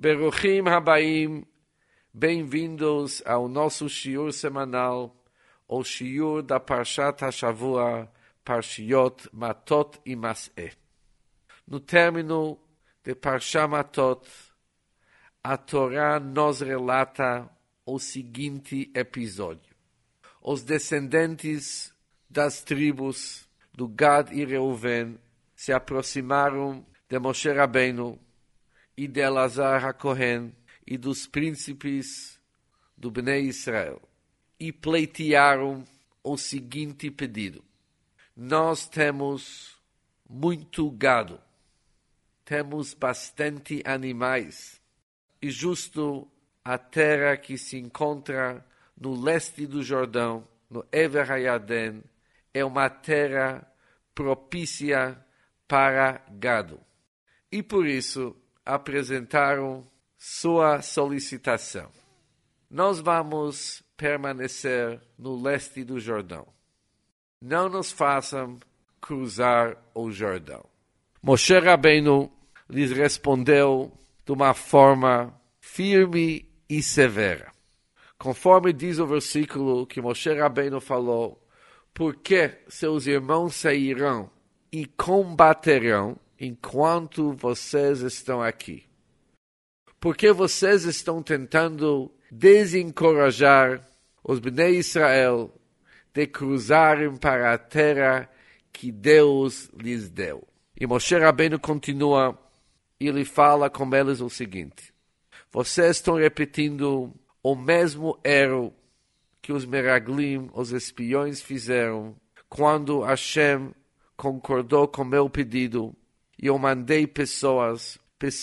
Beruchim Habaim, bem-vindos ao nosso shiur semanal, o shiur da Parshat HaShavua, Parshiot Matot e Mas'eh. No término de Parshat Matot, a Torá nos relata o seguinte episódio. Os descendentes das tribos do Gad e Reuven se aproximaram de Moshe Rabbeinu e de Elazar HaKohen e dos príncipes do Bnei Israel e pleitearam o seguinte pedido. Nós temos muito gado, temos bastante animais e justo a terra que se encontra no leste do Jordão, no Ever HaYarden, é uma terra propícia para gado. E por isso apresentaram sua solicitação. Nós vamos permanecer no leste do Jordão. Não nos façam cruzar o Jordão. Moshe Rabbeinu lhes respondeu de uma forma firme e severa. Conforme diz o versículo que Moshe Rabbeinu falou, porque seus irmãos sairão e combaterão enquanto vocês estão aqui. Porque vocês estão tentando desencorajar os Bnei Israel de cruzarem para a terra que Deus lhes deu. E Moshe Rabbeinu continua e ele fala com eles o seguinte. Vocês estão repetindo o mesmo erro que os Meraglim, os espiões, fizeram quando Hashem concordou com meu pedido e eu mandei pessoas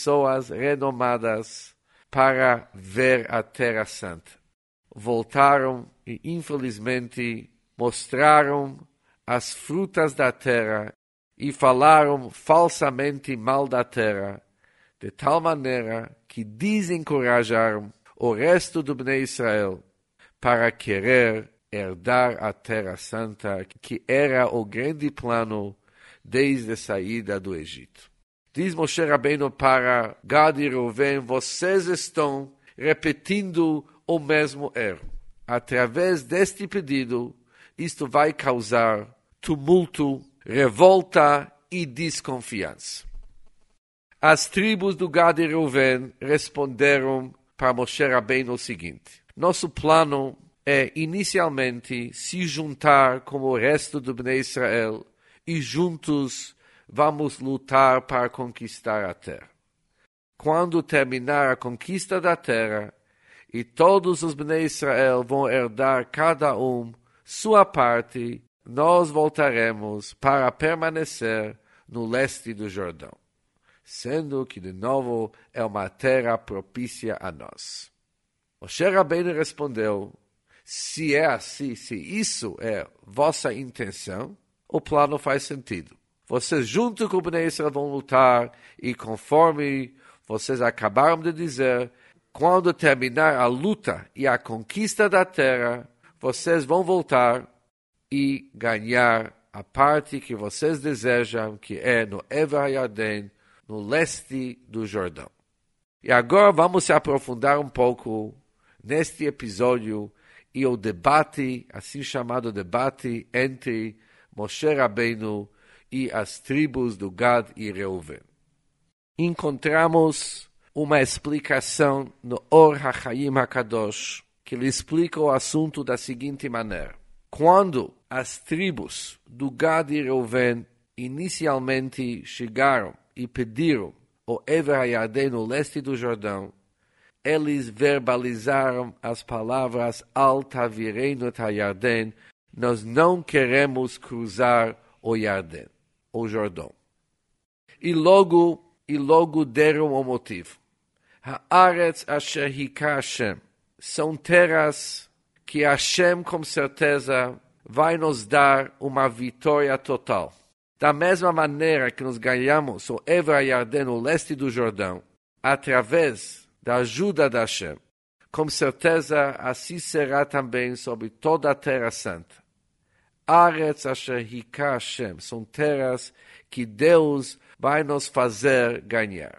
renomadas para ver a Terra Santa. Voltaram e, infelizmente, mostraram as frutas da terra e falaram falsamente mal da terra, de tal maneira que desencorajaram o resto do Bnei Israel para querer herdar a Terra Santa, que era o grande plano desde a saída do Egito. Diz Moshe Rabbeinu para Gad e Reuven, vocês estão repetindo o mesmo erro. Através deste pedido, isto vai causar tumulto, revolta e desconfiança. As tribos do Gad e Reuven responderam para Moshe Rabbeinu o seguinte. Nosso plano é inicialmente se juntar com o resto do Bnei Israel e juntos vamos lutar para conquistar a terra. Quando terminar a conquista da terra e todos os Bnei Israel vão herdar cada um sua parte, nós voltaremos para permanecer no leste do Jordão, sendo que de novo é uma terra propícia a nós. Moshe Rabbeinu respondeu, se é assim, se isso é vossa intenção, o plano faz sentido. Vocês junto com o Bnei Israel vão lutar e conforme vocês acabaram de dizer, quando terminar a luta e a conquista da terra, vocês vão voltar e ganhar a parte que vocês desejam, que é no Ever HaYarden, no leste do Jordão. E agora vamos se aprofundar um pouco neste episódio e o debate, assim chamado debate, entre Moshe Rabbeinu e as tribos do Gad e Reuven. Encontramos uma explicação no Or HaChaim HaKadosh, que lhe explica o assunto da seguinte maneira. Quando as tribos do Gad e Reuven inicialmente chegaram e pediram o Ever HaYarden no leste do Jordão, eles verbalizaram as palavras Al Tavireinu et HaYarden, nós não queremos cruzar o Yarden, o Jordão. E logo deram o motivo. Haaretz asher hika Hashem, são terras que Hashem com certeza vai nos dar uma vitória total. Da mesma maneira que nós ganhamos o Ever HaYarden no leste do Jordão, através da ajuda de Hashem, com certeza assim será também sobre toda a Terra Santa. Aretz asher hika Hashem, são terras que Deus vai nos fazer ganhar.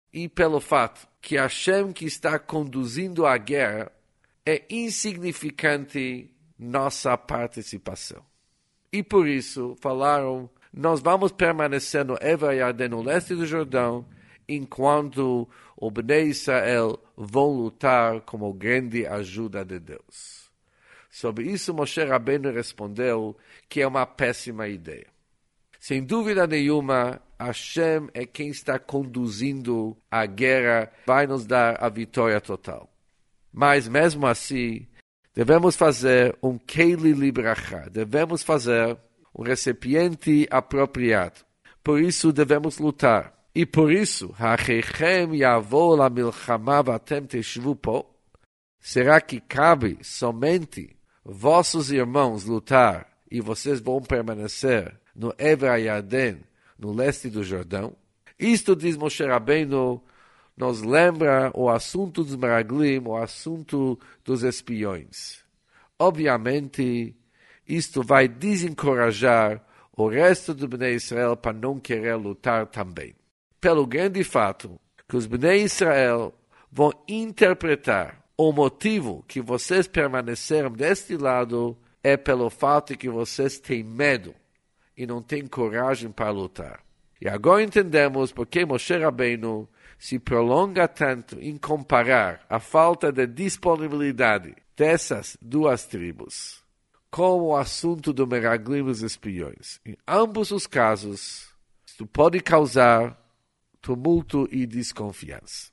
e pelo fato que Hashem que está conduzindo a guerra, é insignificante nossa participação. E por isso falaram, nós vamos permanecer no Ever Yarden, no leste do Jordão, enquanto o Bnei Israel vão lutar como grande ajuda de Deus. Sobre isso, Moshe Rabbeinu respondeu que é uma péssima ideia. Sem dúvida nenhuma, Hashem é quem está conduzindo a guerra, vai nos dar a vitória total. Mas mesmo assim, devemos fazer um Keili Libracha, devemos fazer um recipiente apropriado. Por isso devemos lutar. E por isso, Hachechem yavo la milchama vatem teshvu po. Será que cabe somente vossos irmãos lutar e vocês vão permanecer no Ever Yarden, no leste do Jordão? Isto, diz Moshe Rabbeinu, nos lembra o assunto dos Meraglim, o assunto dos espiões. Obviamente, isto vai desencorajar o resto do Bnei Israel para não querer lutar também. Pelo grande fato que os Bnei Israel vão interpretar o motivo que vocês permaneceram deste lado é pelo fato que vocês têm medo e não têm coragem para lutar. E agora entendemos por que Moshe Rabbeinu se prolonga tanto em comparar a falta de disponibilidade dessas duas tribos com o assunto do Meraglim dos espiões. Em ambos os casos, isto pode causar tumulto e desconfiança.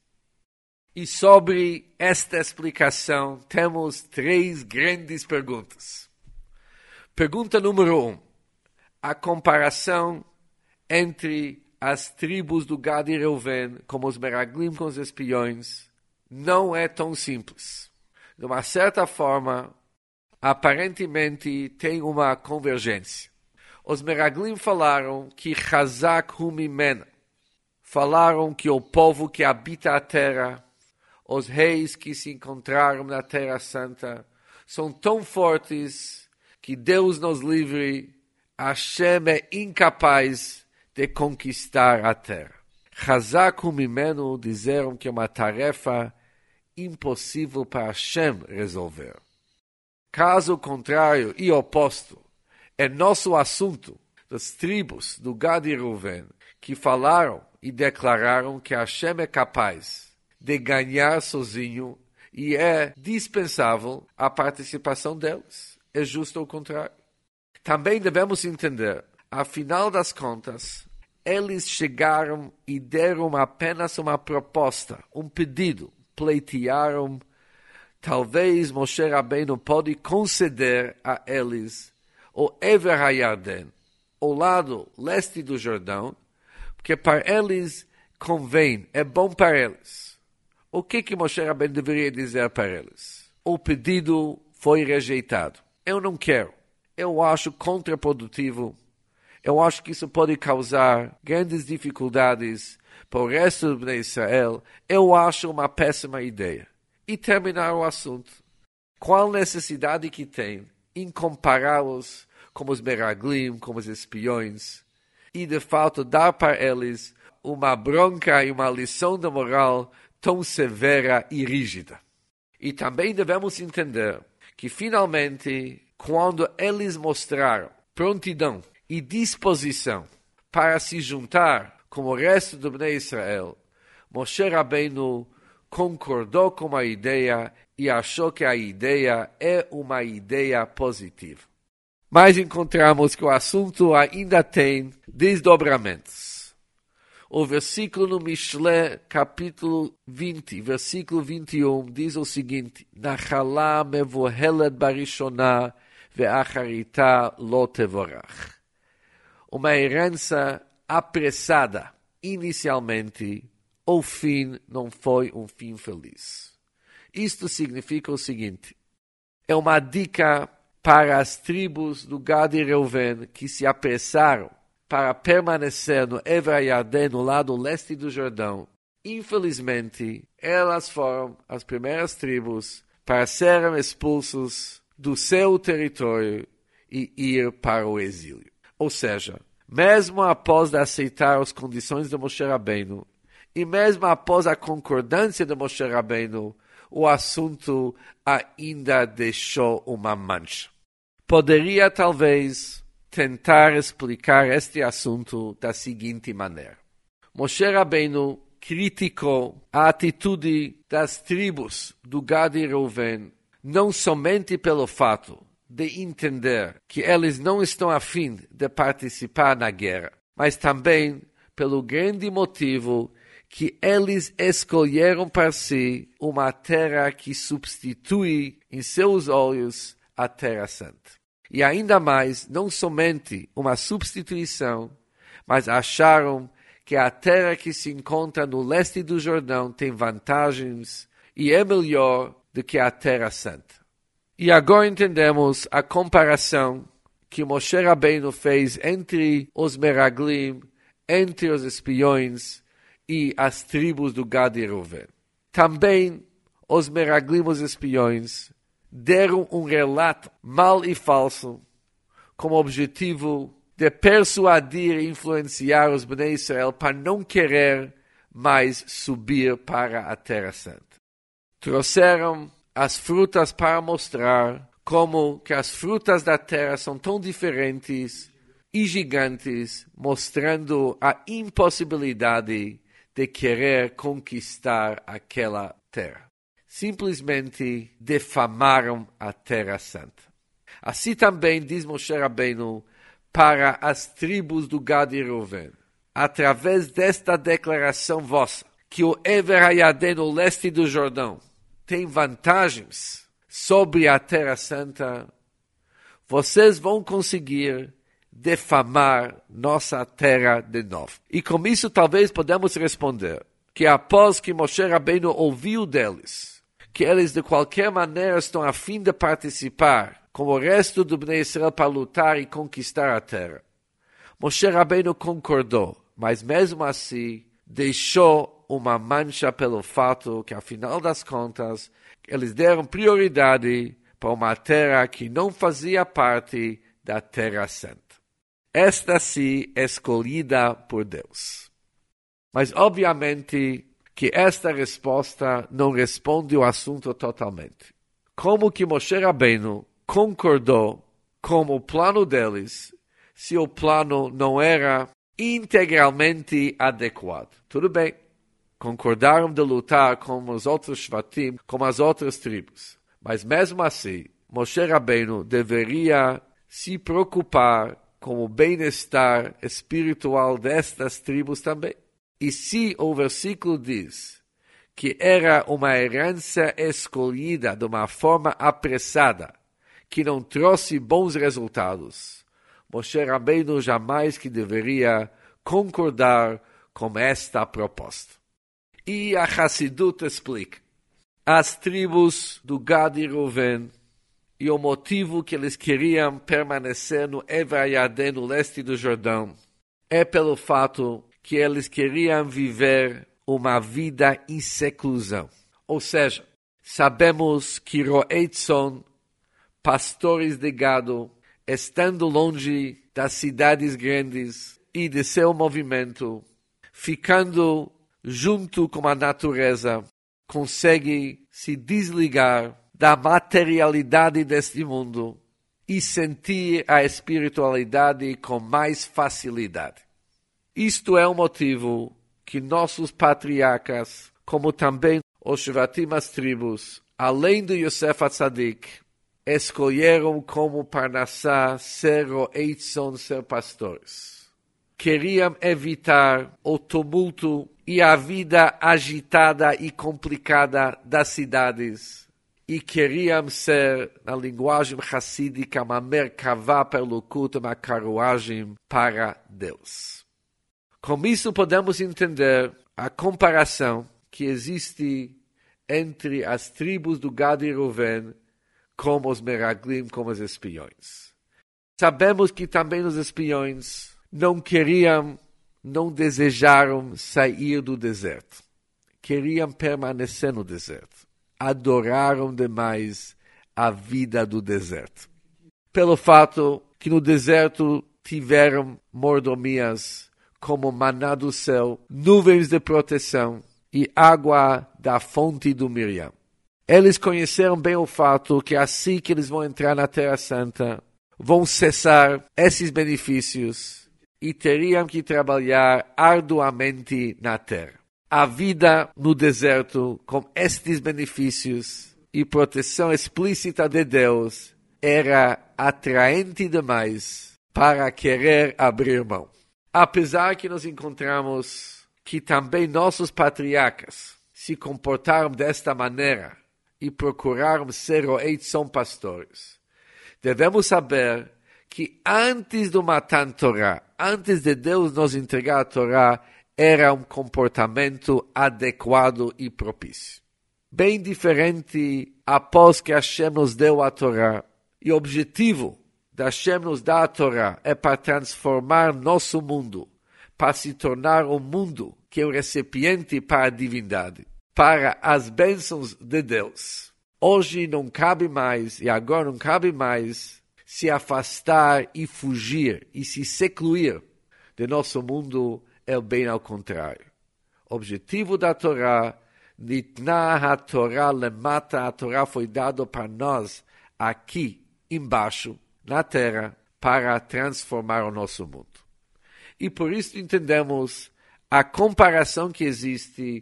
E sobre esta explicação, temos 3 grandes perguntas. Pergunta número 1. A comparação entre as tribos do Gad e Reuven, como os Meraglim com os espiões, não é tão simples. De uma certa forma, aparentemente tem uma convergência. Os Meraglim falaram que Chazak hu mimena. Falaram que o povo que habita a terra, os reis que se encontraram na Terra Santa, são tão fortes que Deus nos livre, Hashem é incapaz de conquistar a terra. Chazak hu mimeno disseram que é uma tarefa impossível para Hashem resolver. Caso contrário e oposto, é nosso assunto das tribos do Gad e Reuven que falaram e declararam que Hashem é capaz de ganhar sozinho e é dispensável a participação deles. É justo o contrário. Também devemos entender, afinal das contas, eles chegaram e deram apenas uma proposta, um pedido, pleitearam. Talvez Moshe Rabbeinu pode conceder a eles o Ever HaYarden, o lado leste do Jordão, porque para eles convém, é bom para eles. O que Moshe Rabbeinu deveria dizer para eles? O pedido foi rejeitado. Eu não quero. Eu acho contraprodutivo. Eu acho que isso pode causar grandes dificuldades para o resto do Bnei Israel. Eu acho uma péssima ideia. E terminar o assunto. Qual necessidade que tem em compará-los com os Meraglim, com os espiões, e de fato dar para eles uma bronca e uma lição de moral tão severa e rígida. E também devemos entender que finalmente, quando eles mostraram prontidão e disposição para se juntar com o resto do Bnei Israel, Moshe Rabbeinu concordou com a ideia e achou que a ideia é uma ideia positiva. Mas encontramos que o assunto ainda tem desdobramentos. O versículo no Mishle, capítulo 20, versículo 21, diz o seguinte: Nachalá mevohelet barishona ve'acharita lo tevorach. Uma herança apressada, inicialmente, o fim não foi um fim feliz. Isto significa o seguinte: é uma dica para as tribos do Gad e Reuven que se apressaram para permanecer no Ever Yarden, no lado leste do Jordão. Infelizmente, elas foram as primeiras tribos para serem expulsos do seu território e ir para o exílio. Ou seja, mesmo após aceitar as condições de Moshe Rabbeinu E mesmo após a concordância de Moshe Rabbeinu, o assunto ainda deixou uma mancha. Poderia, talvez, tentar explicar este assunto da seguinte maneira. Moshe Rabbeinu criticou a atitude das tribos do Gad e Reuven, não somente pelo fato de entender que eles não estão a fim de participar na guerra, mas também pelo grande motivo que eles escolheram para si uma terra que substitui em seus olhos a Terra Santa. E ainda mais, não somente uma substituição, mas acharam que a terra que se encontra no leste do Jordão tem vantagens e é melhor do que a Terra Santa. E agora entendemos a comparação que Moshe Rabbeinu fez entre os Meraglim, entre os espiões e as tribos do Gad e Reuven. Também os Meraglim, os espiões, deram um relato mal e falso, com o objetivo de persuadir e influenciar os Bnei Israel para não querer mais subir para a Terra Santa. Trouxeram as frutas para mostrar como que as frutas da terra são tão diferentes e gigantes, mostrando a impossibilidade de querer conquistar aquela terra. Simplesmente defamaram a Terra Santa. Assim também diz Moshe Rabbeinu para as tribos do Gad e Reuven, através desta declaração vossa, que o Ever Hayadén, o leste do Jordão, tem vantagens sobre a Terra Santa, vocês vão conseguir defamar nossa terra de novo. E com isso talvez podemos responder que após que Moshe Rabbeinu ouviu deles, que eles de qualquer maneira estão a fim de participar com o resto do Bnei Israel para lutar e conquistar a terra, Moshe Rabbeinu concordou, mas mesmo assim deixou uma mancha pelo fato que, afinal das contas, eles deram prioridade para uma terra que não fazia parte da Terra Santa. Esta sim escolhida por Deus. Mas, obviamente, que esta resposta não responde o assunto totalmente. Como que Moshe Rabbeinu concordou com o plano deles, se o plano não era integralmente adequado? Tudo bem. Concordaram de lutar com os outros Shvatim, com as outras tribos. Mas mesmo assim, Moshe Rabbeinu deveria se preocupar com o bem-estar espiritual destas tribos também. E se o versículo diz que era uma herança escolhida de uma forma apressada, que não trouxe bons resultados, Moshe Rabbeinu jamais que deveria concordar com esta proposta. E a Hassidut explica. As tribos do Gad e Reuven e o motivo que eles queriam permanecer no Ever Hayadén, no leste do Jordão, é pelo fato que eles queriam viver uma vida em seclusão. Ou seja, sabemos que roei tzon, pastores de gado, estando longe das cidades grandes e de seu movimento, ficando junto com a natureza, consegue se desligar da materialidade deste mundo e sentir a espiritualidade com mais facilidade. Isto é o motivo que nossos patriarcas, como também os Shvatim, as tribos, além de Yosef HaTzadik, escolheram como Parnassá ser roei tzon, ser pastores. Queriam evitar o tumulto e a vida agitada e complicada das cidades. E queriam ser, na linguagem hassídica, uma merkavá perlocuta, uma carruagem para Deus. Com isso podemos entender a comparação que existe entre as tribos do Gad e Reuven com os Meraglim, com os espiões. Sabemos que também os espiões não queriam, não desejaram sair do deserto. Queriam permanecer no deserto. Adoraram demais a vida do deserto. Pelo fato que no deserto tiveram mordomias como maná do céu, nuvens de proteção e água da fonte do Miriam. Eles conheceram bem o fato que assim que eles vão entrar na Terra Santa, vão cessar esses benefícios e teriam que trabalhar arduamente na terra. A vida no deserto, com estes benefícios e proteção explícita de Deus, era atraente demais para querer abrir mão. Apesar que nós encontramos que também nossos patriarcas se comportaram desta maneira e procuraram ser roei são pastores, devemos saber que antes do Matan Torá, antes de Deus nos entregar a Torá, era um comportamento adequado e propício. Bem diferente após que Hashem nos deu a Torá. E o objetivo de Hashem nos dar a Torá é para transformar nosso mundo, para se tornar um mundo que é o recipiente para a divindade, para as bênçãos de Deus. Hoje não cabe mais, e agora não cabe mais, se afastar e fugir e se secluir de nosso mundo, é bem ao contrário. O objetivo da Torá, Nitna HaTorá lemata, a Torá foi dado para nós aqui embaixo, na terra, para transformar o nosso mundo. E por isso entendemos a comparação que existe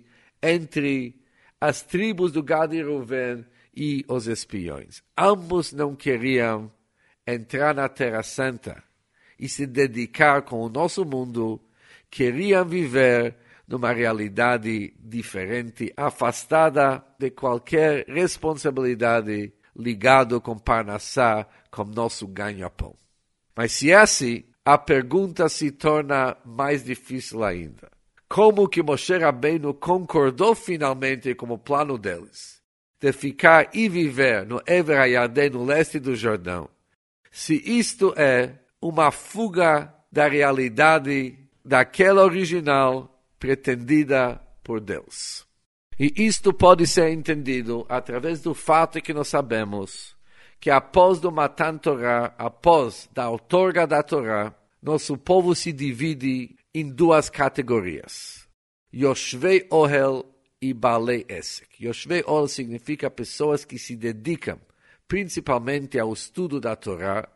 entre as tribos do Gad e Reuven e os espiões. Ambos não queriam entrar na Terra Santa e se dedicar com o nosso mundo, queriam viver numa realidade diferente, afastada de qualquer responsabilidade ligado com Parnassá, com nosso ganha-pão. Mas se é assim, a pergunta se torna mais difícil ainda. Como que Moshe Rabbeinu concordou finalmente com o plano deles, de ficar e viver no Ever HaYarden, no leste do Jordão, se isto é uma fuga da realidade daquela original pretendida por Deus? E isto pode ser entendido através do fato que nós sabemos que após do Matan Torá, após da outorga da Torá, nosso povo se divide em duas categorias: Yoshvei Ohel e Balei Esek. Yoshvei Ohel significa pessoas que se dedicam principalmente ao estudo da Torá.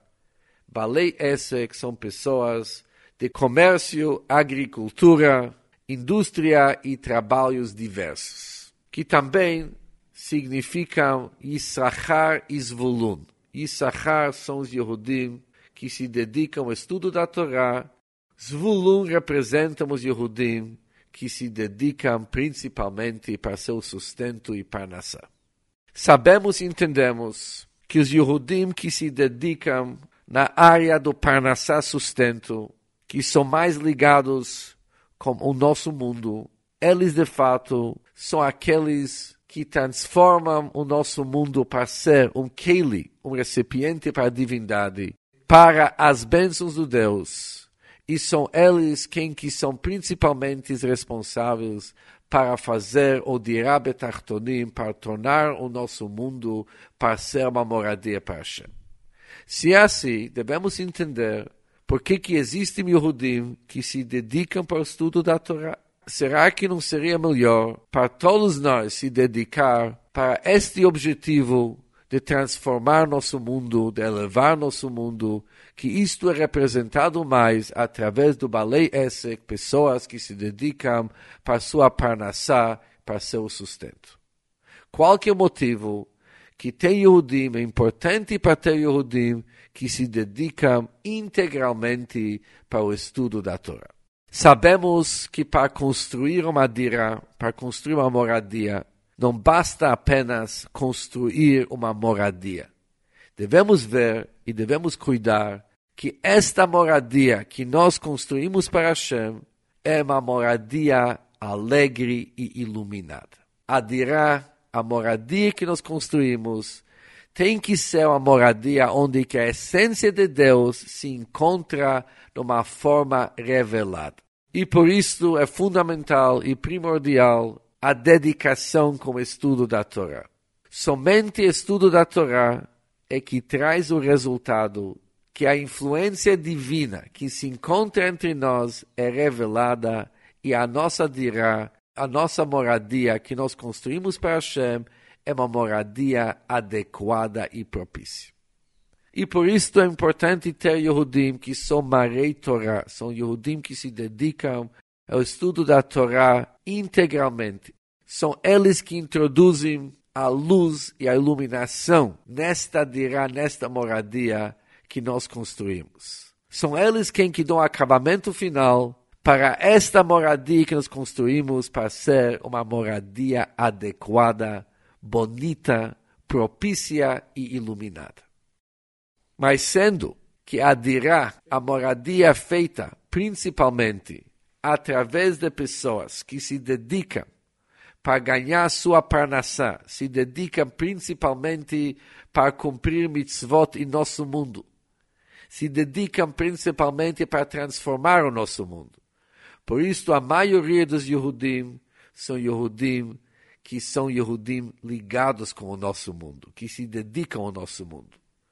Balei Esek são pessoas de comércio, agricultura, indústria e trabalhos diversos, que também significam Yissachar e Zvulun. Yissachar são os Yehudim que se dedicam ao estudo da Torá. Zvulun representam os Yehudim que se dedicam principalmente para seu sustento e parnassá. Sabemos e entendemos que os Yehudim que se dedicam na área do parnassá sustento, que são mais ligados com o nosso mundo, eles de fato são aqueles que transformam o nosso mundo para ser um Keli, um recipiente para a divindade, para as bênçãos do Deus. E são eles quem que são principalmente responsáveis para fazer o Dirá Betartonim, para tornar o nosso mundo para ser uma moradia para Hashem. Se é assim, devemos entender por que existem Yehudim que se dedicam para o estudo da Torá. Será que não seria melhor para todos nós se dedicar para este objetivo de transformar nosso mundo, de elevar nosso mundo, que isto é representado mais através do Balei Esek, pessoas que se dedicam para sua parnassá, para seu sustento? Qual que é o motivo que tem Yehudim, é importante para ter Yehudim, que se dedicam integralmente para o estudo da Torá? Sabemos que para construir uma dirá, para construir uma moradia, não basta apenas construir uma moradia. Devemos ver e devemos cuidar que esta moradia que nós construímos para Hashem é uma moradia alegre e iluminada. A dirá, a moradia que nós construímos, tem que ser uma moradia onde que a essência de Deus se encontra numa forma revelada. E por isso é fundamental e primordial a dedicação com o estudo da Torá. Somente o estudo da Torá é que traz o resultado que a influência divina que se encontra entre nós é revelada e a nossa dirá, a nossa moradia que nós construímos para Hashem é uma moradia adequada e propícia. E por isso é importante ter Yehudim que são marei Torá, são Yehudim que se dedicam ao estudo da Torá integralmente. São eles que introduzem a luz e a iluminação nesta dirá, nesta moradia que nós construímos. São eles quem que dão acabamento final para esta moradia que nós construímos para ser uma moradia adequada, bonita, propícia e iluminada. Mas sendo que a dirá, a moradia feita principalmente através de pessoas que se dedicam para ganhar sua parnassá, se dedicam principalmente para cumprir mitzvot em nosso mundo, se dedicam principalmente para transformar o nosso mundo. Por isso, a maioria dos Yehudim são Yehudim que são Yehudim ligados com o nosso mundo, que se dedicam ao nosso mundo.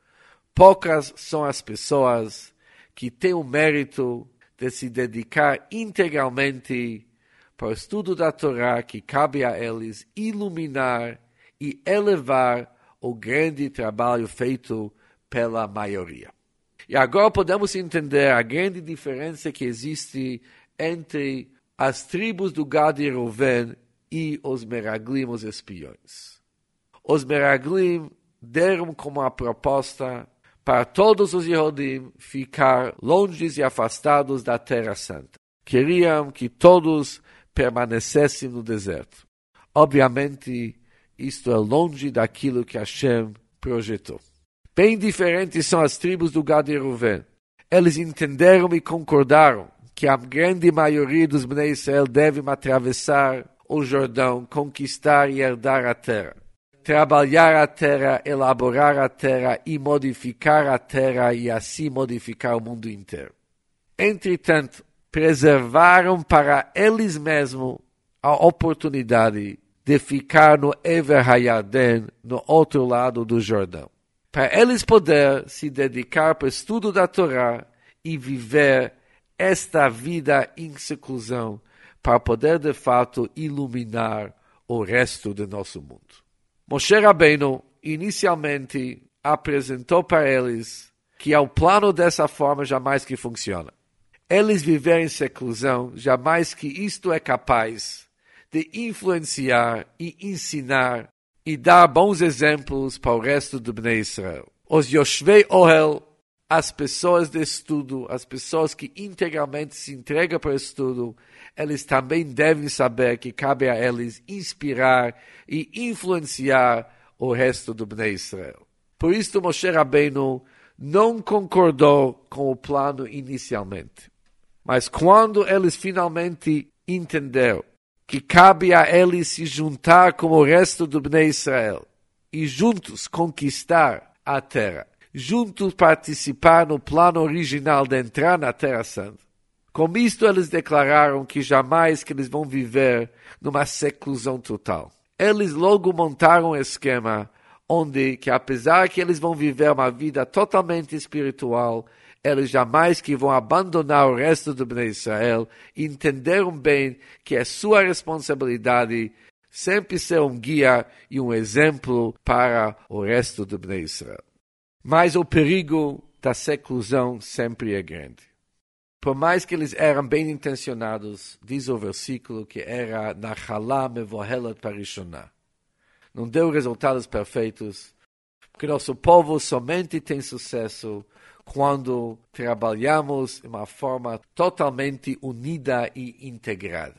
Poucas são as pessoas que têm o mérito de se dedicar integralmente para o estudo da Torá, que cabe a eles iluminar e elevar o grande trabalho feito pela maioria. E agora podemos entender a grande diferença que existe entre as tribos do Gad e Reuven e os Meraglim, os espiões. Os Meraglim deram como a proposta para todos os Yehudim ficar longe e afastados da Terra Santa. Queriam que todos permanecessem no deserto. Obviamente, isto é longe daquilo que Hashem projetou. Bem diferentes são as tribos do Gad e Reuven. Eles entenderam e concordaram que a grande maioria dos Bnei Israel devem atravessar o Jordão, conquistar e herdar a terra. Trabalhar a terra, elaborar a terra e modificar a terra e assim modificar o mundo inteiro. Entretanto, preservaram para eles mesmos a oportunidade de ficar no Ever Hayarden, no outro lado do Jordão. Para eles poder se dedicar para o estudo da Torá e viver esta vida em seclusão para poder, de fato, iluminar o resto do nosso mundo. Moshe Rabbeinu, inicialmente, apresentou para eles que o plano dessa forma jamais que funciona. Eles viverem em seclusão, jamais que isto é capaz de influenciar e ensinar e dar bons exemplos para o resto do Bnei Israel. Os Yoshvei Ohel, as pessoas de estudo, as pessoas que integralmente se entregam para o estudo, eles também devem saber que cabe a eles inspirar e influenciar o resto do Bnei Israel. Por isso, Moshe Rabbeinu não concordou com o plano inicialmente. Mas quando eles finalmente entenderam que cabe a eles se juntar com o resto do Bnei Israel e juntos conquistar a terra, juntos participar no plano original de entrar na Terra Santa. Com isto eles declararam que jamais que eles vão viver numa seclusão total. Eles logo montaram um esquema onde, que apesar que eles vão viver uma vida totalmente espiritual, eles jamais que vão abandonar o resto do Bnei Israel, entenderam bem que é sua responsabilidade sempre ser um guia e um exemplo para o resto do Bnei Israel. Mas o perigo da seclusão sempre é grande. Por mais que eles eram bem intencionados, diz o versículo que era Nachalá mevohelet parishoná. Não deu resultados perfeitos, porque nosso povo somente tem sucesso quando trabalhamos de uma forma totalmente unida e integrada.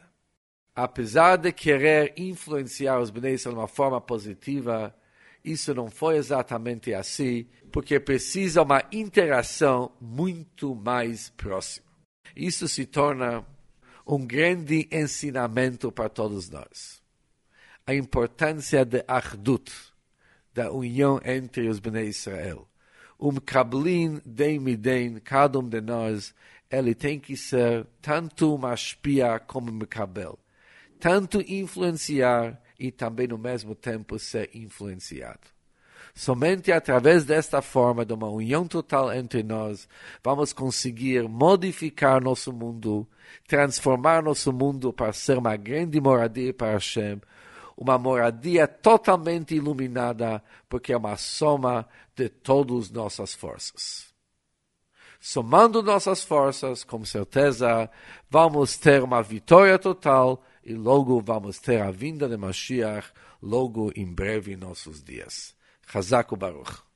Apesar de querer influenciar os Bnei Israel de uma forma positiva, isso não foi exatamente assim, porque precisa uma interação muito mais próxima. Isso se torna um grande ensinamento para todos nós. A importância de Achdut, da união entre os Bnei Israel. Kablin den miden, cada de nós, ele tem que ser tanto mashpia como mekabel. Tanto influenciar e também, no mesmo tempo, ser influenciado. Somente através desta forma de uma união total entre nós, vamos conseguir modificar nosso mundo, transformar nosso mundo para ser uma grande moradia para Hashem, uma moradia totalmente iluminada, porque é uma soma de todas nossas forças. Somando nossas forças, com certeza, vamos ter uma vitória total e logo vamos ter a vinda de Mashiach, logo em breve em nossos dias. Chazak u'Baruch.